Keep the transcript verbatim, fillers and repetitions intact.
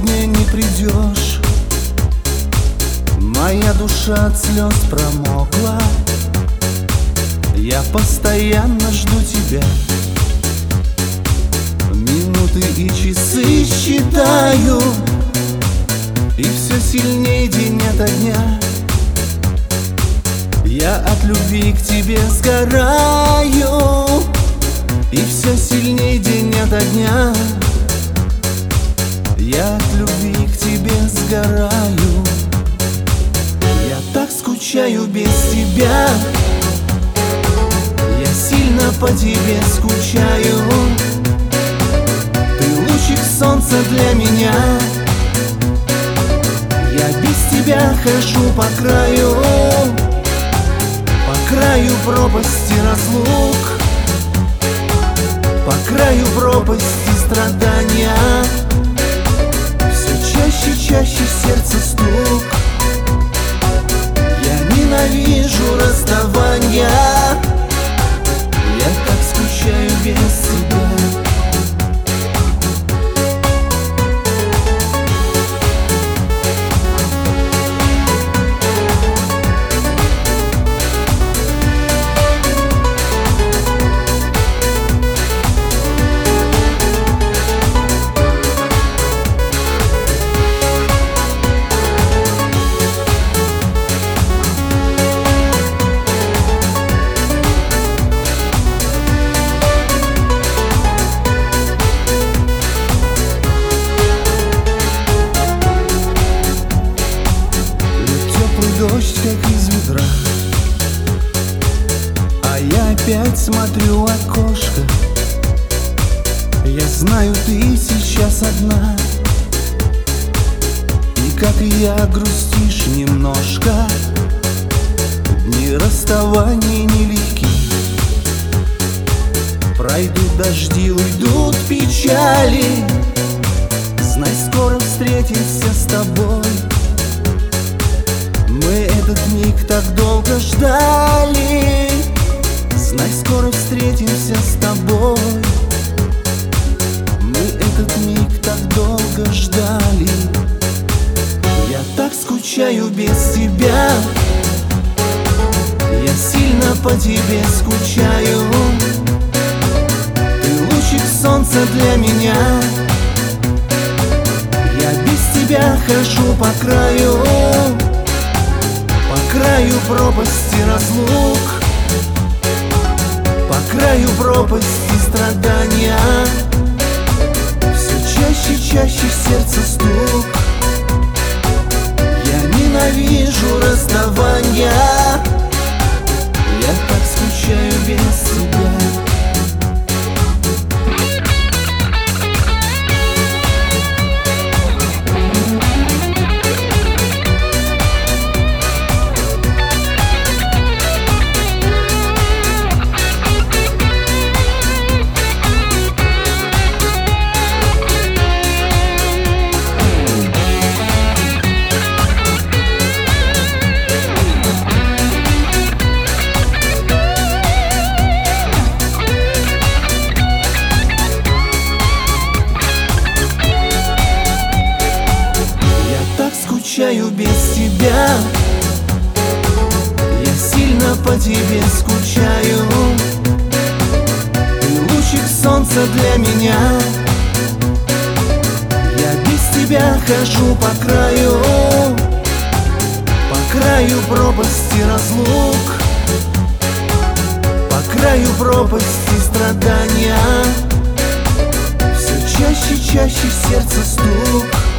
сегодня не придешь. Моя душа от слез промокла. Я постоянно жду тебя. Минуты и часы считаю, и все сильнее день ото дня. Я от любви к тебе сгораю, и все сильнее день ото дня. Я от любви к тебе сгораю. Я так скучаю без тебя. Я сильно по тебе скучаю. Ты лучик солнца для меня. Я без тебя хожу по краю, по краю пропасти разлук, по краю пропасти страдания. Все чаще, чаще сердце стук. Я ненавижу расставания. Я так скучаю без тебя. Дождь как из ведра, а я опять смотрю в окошко. Я знаю, ты сейчас одна, и как и я грустишь немножко. Дни расставания нелегки. Пройдут дожди, уйдут печали. Знай, скоро встретимся с тобой. Мы этот миг так долго ждали. Знай, скоро встретимся с тобой. Мы этот миг так долго ждали. Я так скучаю без тебя. Я сильно по тебе скучаю. Ты лучик солнца для меня. Я без тебя хожу по краю, по краю пропасти разлук, по краю пропасти страдания. Все чаще, чаще сердце стук. Я ненавижу расставания. Я так скучаю без тебя. Скучаю без тебя. Я сильно по тебе скучаю. Ты лучик солнца для меня. Я без тебя хожу по краю, по краю пропасти разлук, по краю пропасти страдания. Все чаще, чаще сердце стук.